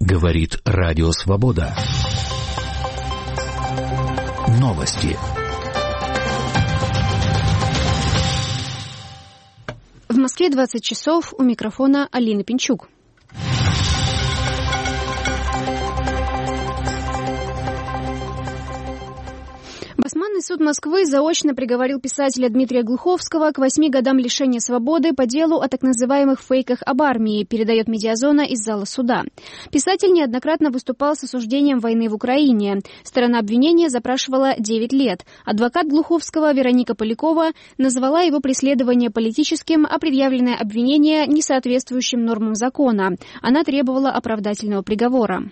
Говорит Радио Свобода. Новости. В Москве 20 часов, у микрофона Алина Пинчук. Басманный суд Москвы заочно приговорил писателя Дмитрия Глуховского к 8 годам лишения свободы по делу о так называемых фейках об армии, передает Медиазона из зала суда. Писатель неоднократно выступал с осуждением войны в Украине. Сторона обвинения запрашивала 9 лет. Адвокат Глуховского Вероника Полякова назвала его преследование политическим, а предъявленное обвинение несоответствующим нормам закона. Она требовала оправдательного приговора.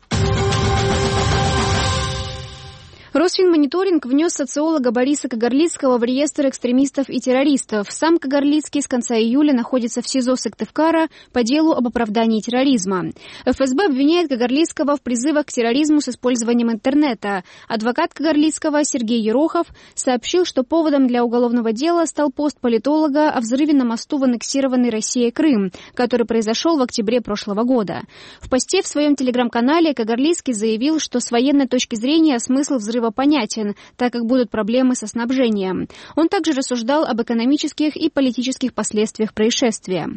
Росфинмониторинг внес социолога Бориса Кагарлицкого в реестр экстремистов и террористов. Сам Кагарлицкий с конца июля находится в СИЗО Сыктывкара по делу об оправдании терроризма. ФСБ обвиняет Кагарлицкого в призывах к терроризму с использованием интернета. Адвокат Кагарлицкого Сергей Ерохов сообщил, что поводом для уголовного дела стал пост политолога о взрыве на мосту в аннексированный Россией Крым, который произошел в октябре прошлого года. В посте в своем телеграм-канале Кагарлицкий заявил, что с военной точки зрения смысл взрыва понятен, так как будут проблемы со снабжением. Он также рассуждал об экономических и политических последствиях происшествия.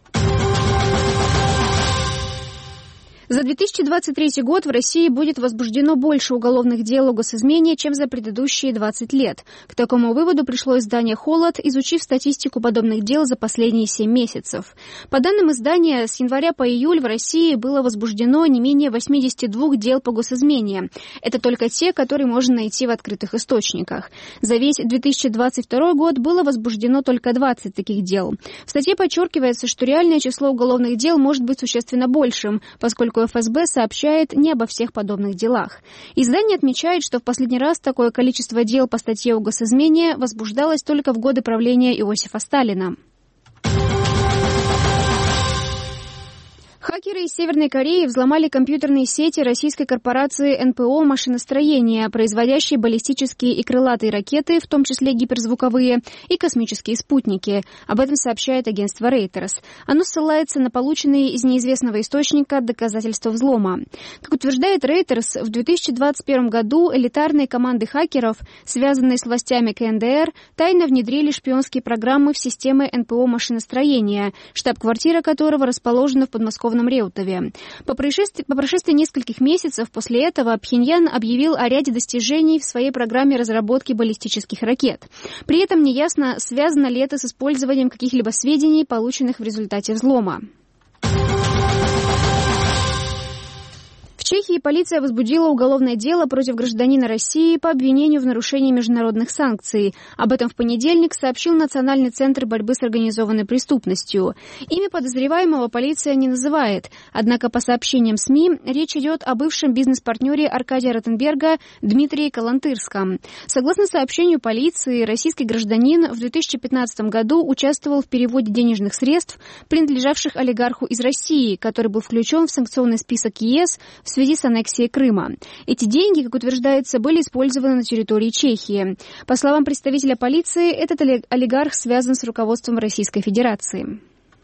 За 2023 год в России будет возбуждено больше уголовных дел о госизмене, чем за предыдущие 20 лет. К такому выводу пришло издание «Холод», изучив статистику подобных дел за последние 7 месяцев. По данным издания, с января по июль в России было возбуждено не менее 82 дел по госизмене. Это только те, которые можно найти в открытых источниках. За весь 2022 год было возбуждено только 20 таких дел. В статье подчеркивается, что реальное число уголовных дел может быть существенно большим, поскольку ФСБ сообщает не обо всех подобных делах. Издание отмечает, что в последний раз такое количество дел по статье о госизмене возбуждалось только в годы правления Иосифа Сталина. Хакеры из Северной Кореи взломали компьютерные сети российской корпорации НПО «Машиностроение», производящей баллистические и крылатые ракеты, в том числе гиперзвуковые, и космические спутники. Об этом сообщает агентство Reuters. Оно ссылается на полученные из неизвестного источника доказательства взлома. Как утверждает Reuters, в 2021 году элитарные команды хакеров, связанные с властями КНДР, тайно внедрили шпионские программы в системы НПО «Машиностроение», штаб-квартира которого расположена в подмосковном Реутове. По прошествии нескольких месяцев после этого Пхеньян объявил о ряде достижений в своей программе разработки баллистических ракет. При этом неясно, связано ли это с использованием каких-либо сведений, полученных в результате взлома. В Чехии полиция возбудила уголовное дело против гражданина России по обвинению в нарушении международных санкций. Об этом в понедельник сообщил Национальный центр борьбы с организованной преступностью. Имя подозреваемого полиция не называет, однако по сообщениям СМИ речь идет о бывшем бизнес-партнере Аркадия Ротенберга Дмитрии Калантырском. Согласно сообщению полиции, российский гражданин в 2015 году участвовал в переводе денежных средств, принадлежавших олигарху из России, который был включен в санкционный список ЕС в связи с аннексией Крыма. Эти деньги, как утверждается, были использованы на территории Чехии. По словам представителя полиции, этот олигарх связан с руководством Российской Федерации.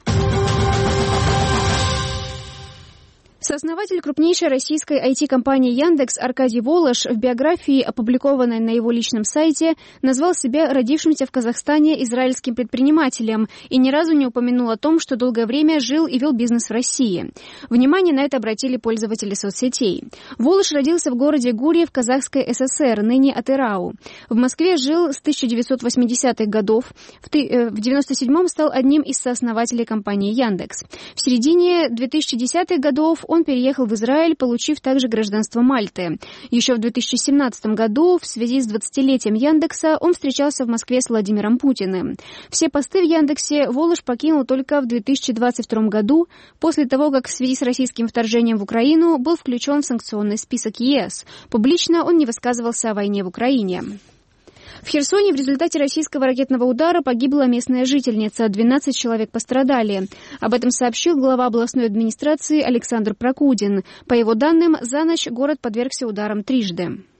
Сооснователь крупнейшей российской IT-компании «Яндекс» Аркадий Волош в биографии, опубликованной на его личном сайте, назвал себя родившимся в Казахстане израильским предпринимателем и ни разу не упомянул о том, что долгое время жил и вел бизнес в России. Внимание на это обратили пользователи соцсетей. Волош родился в городе Гурье в Казахской ССР, ныне Атырау. В Москве жил с 1980-х годов. В 1997-м стал одним из сооснователей компании «Яндекс». В середине 2010-х годов он переехал в Израиль, получив также гражданство Мальты. Еще в 2017 году, в связи с 20-летием Яндекса, он встречался в Москве с Владимиром Путиным. Все посты в Яндексе Волош покинул только в 2022 году, после того, как в связи с российским вторжением в Украину был включен в санкционный список ЕС. Публично он не высказывался о войне в Украине. В Херсоне в результате российского ракетного удара погибла местная жительница, 12 человек пострадали. Об этом сообщил глава областной администрации Александр Прокудин. По его данным, за ночь город подвергся ударам трижды.